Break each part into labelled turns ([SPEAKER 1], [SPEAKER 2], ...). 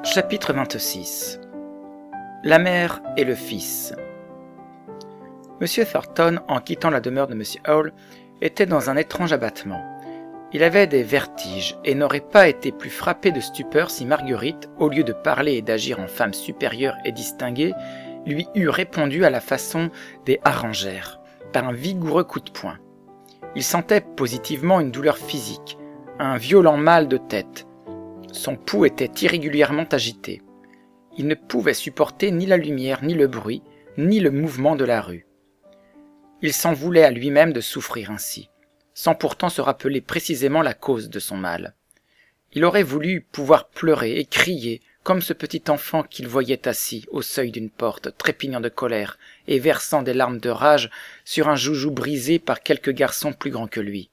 [SPEAKER 1] Chapitre 26. La mère et le fils. Monsieur Thornton, en quittant la demeure de Monsieur Hall, était dans un étrange abattement. Il avait des vertiges et n'aurait pas été plus frappé de stupeur si Marguerite, au lieu de parler et d'agir en femme supérieure et distinguée, lui eût répondu à la façon des harengères, par un vigoureux coup de poing. Il sentait positivement une douleur physique, un violent mal de tête. Son pouls était irrégulièrement agité. Il ne pouvait supporter ni la lumière, ni le bruit, ni le mouvement de la rue. Il s'en voulait à lui-même de souffrir ainsi, sans pourtant se rappeler précisément la cause de son mal. Il aurait voulu pouvoir pleurer et crier, comme ce petit enfant qu'il voyait assis au seuil d'une porte, trépignant de colère et versant des larmes de rage sur un joujou brisé par quelque garçon plus grand que lui.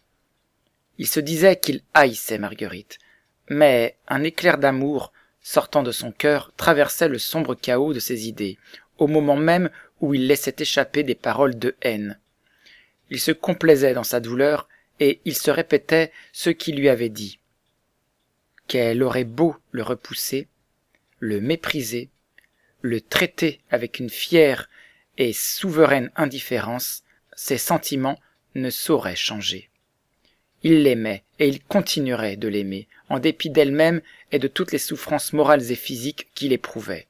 [SPEAKER 1] Il se disait qu'il haïssait Marguerite, mais un éclair d'amour, sortant de son cœur, traversait le sombre chaos de ses idées, au moment même où il laissait échapper des paroles de haine. Il se complaisait dans sa douleur, et il se répétait ce qu'il lui avait dit. Qu'elle aurait beau le repousser, le mépriser, le traiter avec une fière et souveraine indifférence, ses sentiments ne sauraient changer. Il l'aimait, et il continuerait de l'aimer, en dépit d'elle-même et de toutes les souffrances morales et physiques qu'il éprouvait.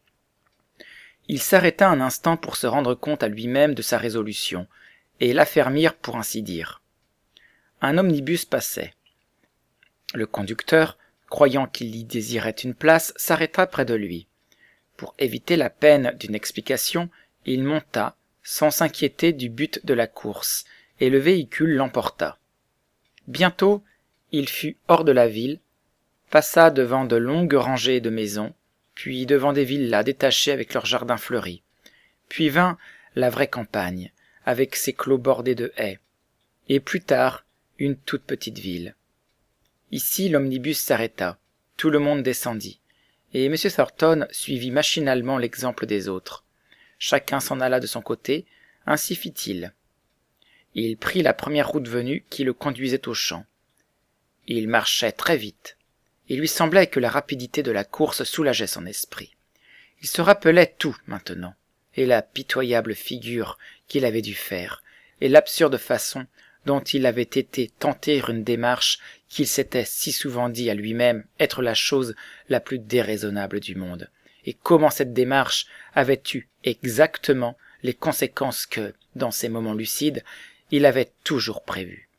[SPEAKER 1] Il s'arrêta un instant pour se rendre compte à lui-même de sa résolution, et l'affermir pour ainsi dire. Un omnibus passait. Le conducteur, croyant qu'il y désirait une place, s'arrêta près de lui. Pour éviter la peine d'une explication, il monta, sans s'inquiéter du but de la course, et le véhicule l'emporta. Bientôt, il fut hors de la ville, passa devant de longues rangées de maisons, puis devant des villas détachées avec leurs jardins fleuris, puis vint la vraie campagne, avec ses clos bordés de haies, et plus tard, une toute petite ville. Ici, l'omnibus s'arrêta, tout le monde descendit, et M. Thornton suivit machinalement l'exemple des autres. Chacun s'en alla de son côté, ainsi fit-il. Il prit la première route venue qui le conduisait au champ. Il marchait très vite. Il lui semblait que la rapidité de la course soulageait son esprit. Il se rappelait tout maintenant, et la pitoyable figure qu'il avait dû faire, et l'absurde façon dont il avait été tenter une démarche qu'il s'était si souvent dit à lui-même être la chose la plus déraisonnable du monde, et comment cette démarche avait eu exactement les conséquences que, dans ces moments lucides, il avait toujours prévues.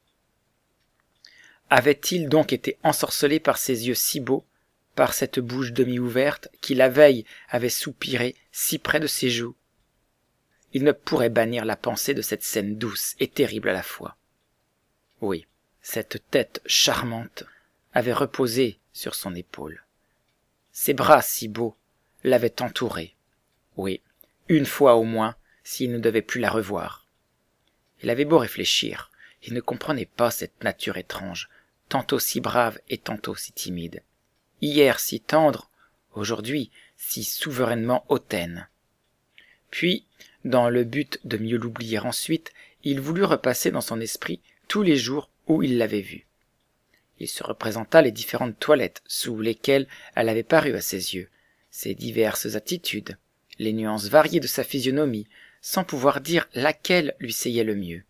[SPEAKER 1] Avait-il donc été ensorcelé par ces yeux si beaux, par cette bouche demi-ouverte qui la veille avait soupiré si près de ses joues? Il ne pourrait bannir la pensée de cette scène douce et terrible à la fois. Oui, cette tête charmante avait reposé sur son épaule. Ses bras si beaux l'avaient entouré. Oui, une fois au moins, s'il ne devait plus la revoir. Il avait beau réfléchir, il ne comprenait pas cette nature étrange, tantôt si brave et tantôt si timide. Hier si tendre, aujourd'hui si souverainement hautaine. Puis, dans le but de mieux l'oublier ensuite, il voulut repasser dans son esprit tous les jours où il l'avait vue. Il se représenta les différentes toilettes sous lesquelles elle avait paru à ses yeux, ses diverses attitudes, les nuances variées de sa physionomie, sans pouvoir dire laquelle lui seyait le mieux.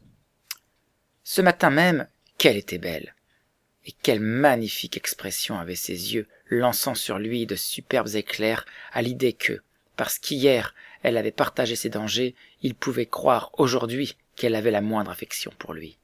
[SPEAKER 1] Ce matin même, qu'elle était belle! Et quelle magnifique expression avaient ses yeux, lançant sur lui de superbes éclairs à l'idée que, parce qu'hier elle avait partagé ses dangers, il pouvait croire aujourd'hui qu'elle avait la moindre affection pour lui.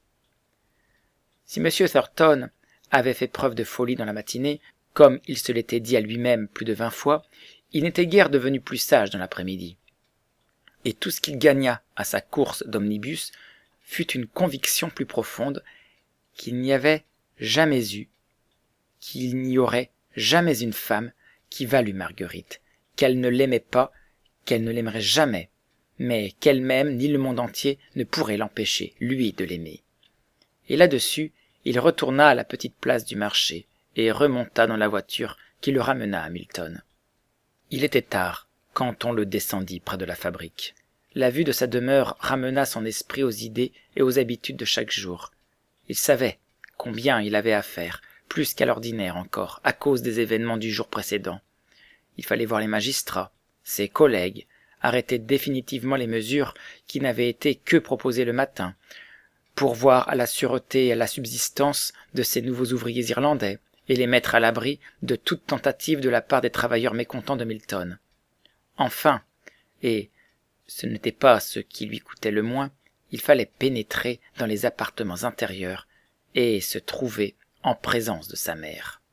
[SPEAKER 1] Si M. Thornton avait fait preuve de folie dans la matinée, comme il se l'était dit à lui-même plus de 20 fois, il n'était guère devenu plus sage dans l'après-midi. Et tout ce qu'il gagna à sa course d'omnibus fut une conviction plus profonde qu'il n'y avait jamais eu, qu'il n'y aurait jamais une femme qui valût Marguerite, qu'elle ne l'aimait pas, qu'elle ne l'aimerait jamais, mais qu'elle-même ni le monde entier ne pourrait l'empêcher, lui, de l'aimer. Et là-dessus, il retourna à la petite place du marché et remonta dans la voiture qui le ramena à Milton. Il était tard quand on le descendit près de la fabrique. La vue de sa demeure ramena son esprit aux idées et aux habitudes de chaque jour. Il savait combien il avait à faire plus qu'à l'ordinaire encore, à cause des événements du jour précédent. Il fallait voir les magistrats, ses collègues, arrêter définitivement les mesures qui n'avaient été que proposées le matin, pourvoir à la sûreté et à la subsistance de ces nouveaux ouvriers irlandais, et les mettre à l'abri de toute tentative de la part des travailleurs mécontents de Milton. Enfin, et ce n'était pas ce qui lui coûtait le moins, il fallait pénétrer dans les appartements intérieurs et se trouver en présence de sa mère.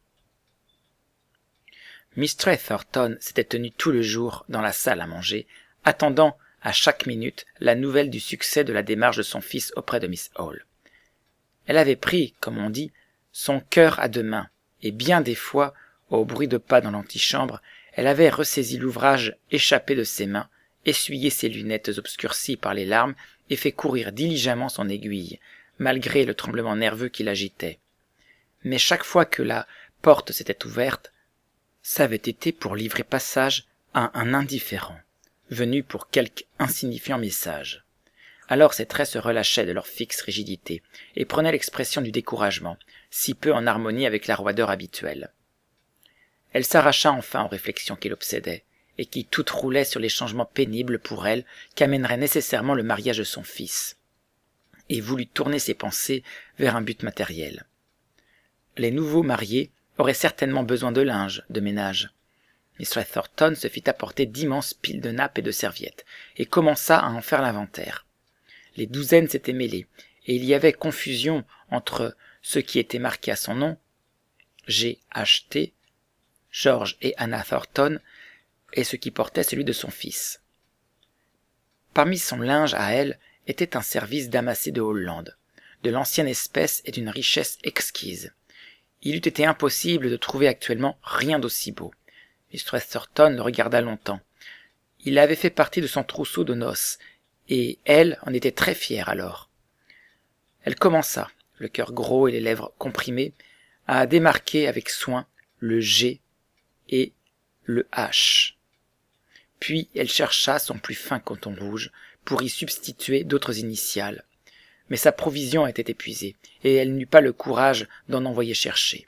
[SPEAKER 1] Mistress Thornton s'était tenue tout le jour dans la salle à manger, attendant à chaque minute la nouvelle du succès de la démarche de son fils auprès de Miss Hall. Elle avait pris, comme on dit, son cœur à deux mains, et bien des fois, au bruit de pas dans l'antichambre, elle avait ressaisi l'ouvrage échappé de ses mains, essuyé ses lunettes obscurcies par les larmes et fait courir diligemment son aiguille, malgré le tremblement nerveux qui l'agitait. Mais chaque fois que la porte s'était ouverte, ça avait été pour livrer passage à un indifférent, venu pour quelque insignifiant message. Alors ses traits se relâchaient de leur fixe rigidité et prenaient l'expression du découragement, si peu en harmonie avec la roideur habituelle. Elle s'arracha enfin aux réflexions qui l'obsédaient, et qui toutes roulaient sur les changements pénibles pour elle qu'amènerait nécessairement le mariage de son fils, et voulut tourner ses pensées vers un but matériel. Les nouveaux mariés auraient certainement besoin de linge, de ménage. Mistress Thornton se fit apporter d'immenses piles de nappes et de serviettes, et commença à en faire l'inventaire. Les douzaines s'étaient mêlées, et il y avait confusion entre ce qui était marqué à son nom, G.H.T., George et Anna Thornton, et ce qui portait celui de son fils. Parmi son linge à elle était un service damassé de Hollande, de l'ancienne espèce et d'une richesse exquise. Il eût été impossible de trouver actuellement rien d'aussi beau. Mistress Thornton le regarda longtemps. Il avait fait partie de son trousseau de noces, et elle en était très fière alors. Elle commença, le cœur gros et les lèvres comprimées, à démarquer avec soin le G et le H. Puis elle chercha son plus fin coton rouge pour y substituer d'autres initiales. Mais sa provision était épuisée, et elle n'eut pas le courage d'en envoyer chercher.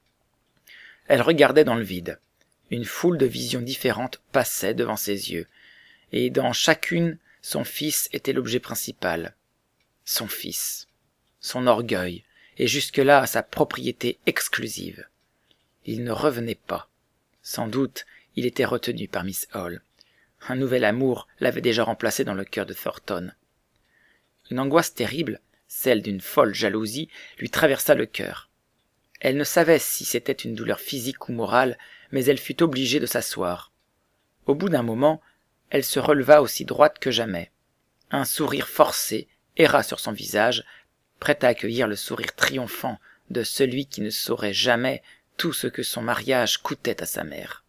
[SPEAKER 1] Elle regardait dans le vide. Une foule de visions différentes passait devant ses yeux, et dans chacune, son fils était l'objet principal. Son fils, son orgueil, et jusque-là sa propriété exclusive. Il ne revenait pas. Sans doute, il était retenu par Miss Hall. Un nouvel amour l'avait déjà remplacé dans le cœur de Thornton. Une angoisse terrible, celle d'une folle jalousie, lui traversa le cœur. Elle ne savait si c'était une douleur physique ou morale, mais elle fut obligée de s'asseoir. Au bout d'un moment, elle se releva aussi droite que jamais. Un sourire forcé erra sur son visage, prêt à accueillir le sourire triomphant de celui qui ne saurait jamais tout ce que son mariage coûtait à sa mère.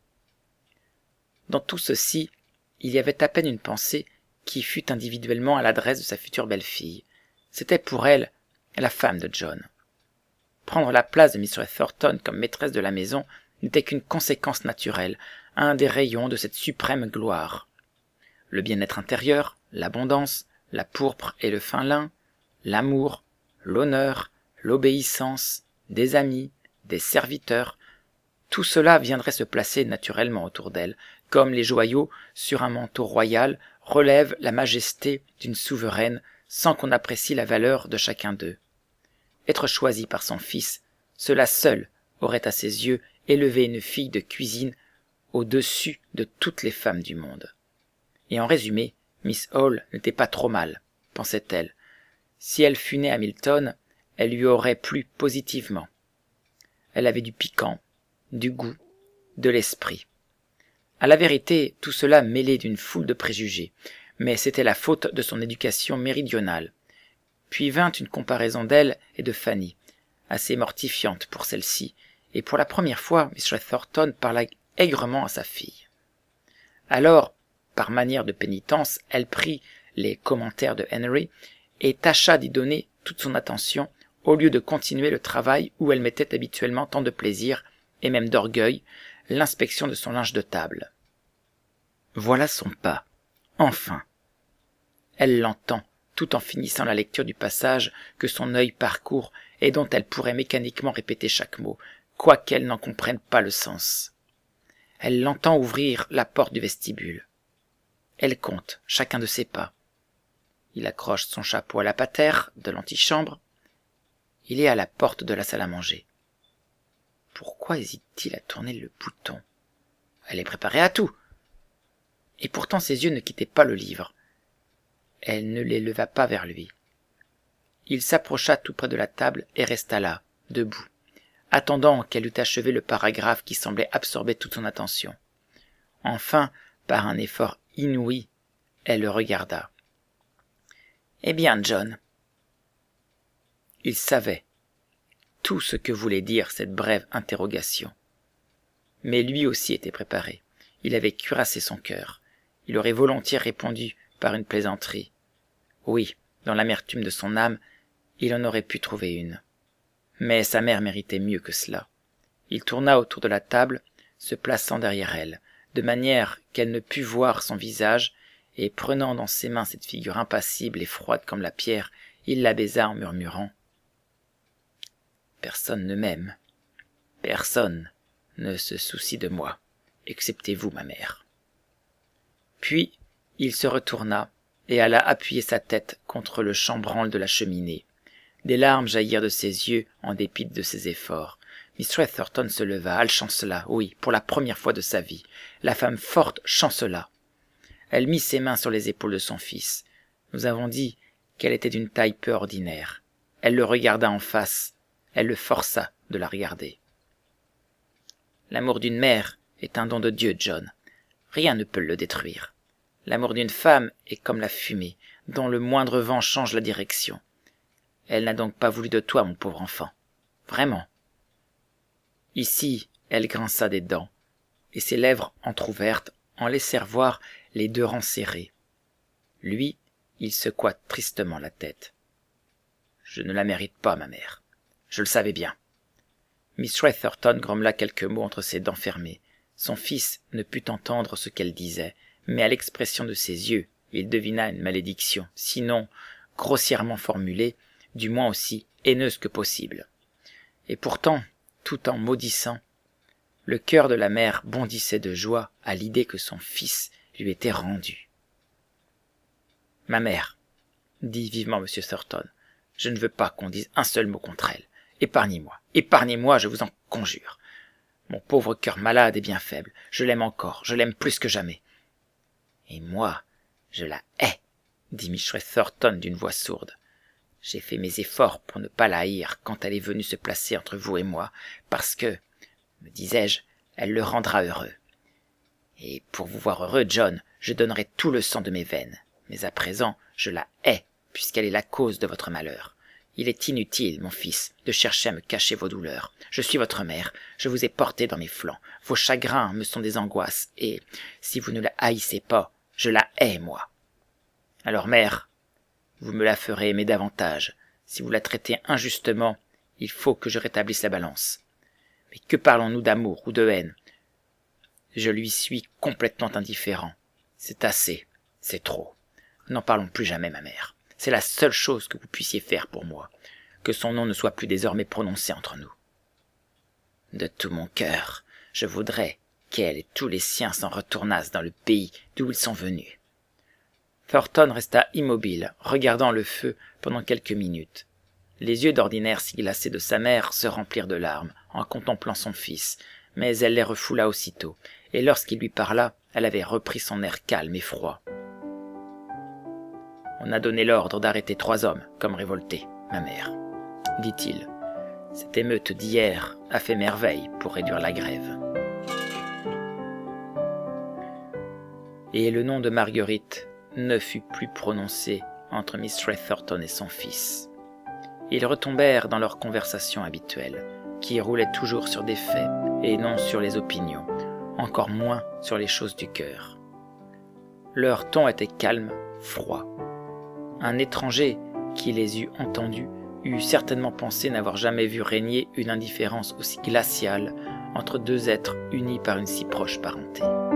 [SPEAKER 1] Dans tout ceci, il y avait à peine une pensée qui fût individuellement à l'adresse de sa future belle-fille. C'était pour elle la femme de John. Prendre la place de Mistress Thornton comme maîtresse de la maison n'était qu'une conséquence naturelle, un des rayons de cette suprême gloire. Le bien-être intérieur, l'abondance, la pourpre et le fin lin, l'amour, l'honneur, l'obéissance, des amis, des serviteurs, tout cela viendrait se placer naturellement autour d'elle, comme les joyaux sur un manteau royal relèvent la majesté d'une souveraine sans qu'on apprécie la valeur de chacun d'eux. Être choisi par son fils, cela seul aurait à ses yeux élevé une fille de cuisine au-dessus de toutes les femmes du monde. Et en résumé, Miss Hall n'était pas trop mal, pensait-elle. Si elle fût née à Milton, elle lui aurait plu positivement. Elle avait du piquant, du goût, de l'esprit. À la vérité, tout cela mêlé d'une foule de préjugés, mais c'était la faute de son éducation méridionale. Puis vint une comparaison d'elle et de Fanny, assez mortifiante pour celle-ci, et pour la première fois, Mistress Thornton parla aigrement à sa fille. Alors, par manière de pénitence, elle prit les commentaires de Henry et tâcha d'y donner toute son attention au lieu de continuer le travail où elle mettait habituellement tant de plaisir et même d'orgueil, l'inspection de son linge de table. Voilà son pas. Enfin. Elle l'entend tout en finissant la lecture du passage que son œil parcourt et dont elle pourrait mécaniquement répéter chaque mot, quoiqu'elle n'en comprenne pas le sens. Elle l'entend ouvrir la porte du vestibule. Elle compte chacun de ses pas. Il accroche son chapeau à la patère de l'antichambre. Il est à la porte de la salle à manger. Pourquoi hésite-t-il à tourner le bouton? Elle est préparée à tout. Et pourtant ses yeux ne quittaient pas le livre. Elle ne les leva pas vers lui. Il s'approcha tout près de la table et resta là, debout, attendant qu'elle eût achevé le paragraphe qui semblait absorber toute son attention. Enfin, par un effort inouï, elle le regarda. « Eh bien, John ?» Il savait tout ce que voulait dire cette brève interrogation. Mais lui aussi était préparé. Il avait cuirassé son cœur. Il aurait volontiers répondu par une plaisanterie. Oui, dans l'amertume de son âme, il en aurait pu trouver une. Mais sa mère méritait mieux que cela. Il tourna autour de la table, se plaçant derrière elle, de manière qu'elle ne pût voir son visage, et prenant dans ses mains cette figure impassible et froide comme la pierre, il la baisa en murmurant « Personne ne m'aime. Personne ne se soucie de moi, excepté vous, ma mère. » Puis, il se retourna et alla appuyer sa tête contre le chambranle de la cheminée. Des larmes jaillirent de ses yeux en dépit de ses efforts. Mistress Thornton se leva, elle chancela, oui, pour la première fois de sa vie. La femme forte chancela. Elle mit ses mains sur les épaules de son fils. Nous avons dit qu'elle était d'une taille peu ordinaire. Elle le regarda en face. Elle le força de la regarder. L'amour d'une mère est un don de Dieu, John. Rien ne peut le détruire. L'amour d'une femme est comme la fumée, dont le moindre vent change la direction. Elle n'a donc pas voulu de toi, mon pauvre enfant. Vraiment. Ici, elle grinça des dents, et ses lèvres entr'ouvertes en laissèrent voir les deux rangs serrés. Lui, il secoua tristement la tête. « Je ne la mérite pas, ma mère. Je le savais bien. » Mistress Thornton grommela quelques mots entre ses dents fermées. Son fils ne put entendre ce qu'elle disait, mais à l'expression de ses yeux, il devina une malédiction, sinon grossièrement formulée, du moins aussi haineuse que possible. Et pourtant, tout en maudissant, le cœur de la mère bondissait de joie à l'idée que son fils lui était rendu. « Ma mère, » dit vivement M. Thornton, « je ne veux pas qu'on dise un seul mot contre elle. Épargnez-moi, je vous en conjure. Mon pauvre cœur malade est bien faible. Je l'aime encore, je l'aime plus que jamais. »« Et moi, je la hais, » dit Mistress Thornton d'une voix sourde. « J'ai fait mes efforts pour ne pas la haïr quand elle est venue se placer entre vous et moi, parce que, me disais-je, elle le rendra heureux. Et pour vous voir heureux, John, je donnerai tout le sang de mes veines. Mais à présent, je la hais, puisqu'elle est la cause de votre malheur. Il est inutile, mon fils, de chercher à me cacher vos douleurs. Je suis votre mère, je vous ai porté dans mes flancs. Vos chagrins me sont des angoisses, et, si vous ne la haïssez pas, je la hais, moi. Alors, mère, vous me la ferez aimer davantage. Si vous la traitez injustement, il faut que je rétablisse la balance. Mais que parlons-nous d'amour ou de haine? Je lui suis complètement indifférent. C'est assez, c'est trop. N'en parlons plus jamais, ma mère. C'est la seule chose que vous puissiez faire pour moi, que son nom ne soit plus désormais prononcé entre nous. De tout mon cœur, je voudrais qu'elle et tous les siens s'en retournassent dans le pays d'où ils sont venus. Thornton resta immobile, regardant le feu pendant quelques minutes. Les yeux d'ordinaire si glacés de sa mère se remplirent de larmes en contemplant son fils, mais elle les refoula aussitôt, et lorsqu'il lui parla, elle avait repris son air calme et froid. « On a donné l'ordre d'arrêter 3 hommes, comme révoltés, ma mère, » dit-il. « Cette émeute d'hier a fait merveille pour réduire la grève. » Et le nom de Marguerite ne fut plus prononcé entre Mistress Thornton et son fils. Ils retombèrent dans leur conversation habituelle, qui roulait toujours sur des faits et non sur les opinions, encore moins sur les choses du cœur. Leur ton était calme, froid. Un étranger qui les eût entendus eût certainement pensé n'avoir jamais vu régner une indifférence aussi glaciale entre 2 êtres unis par une si proche parenté.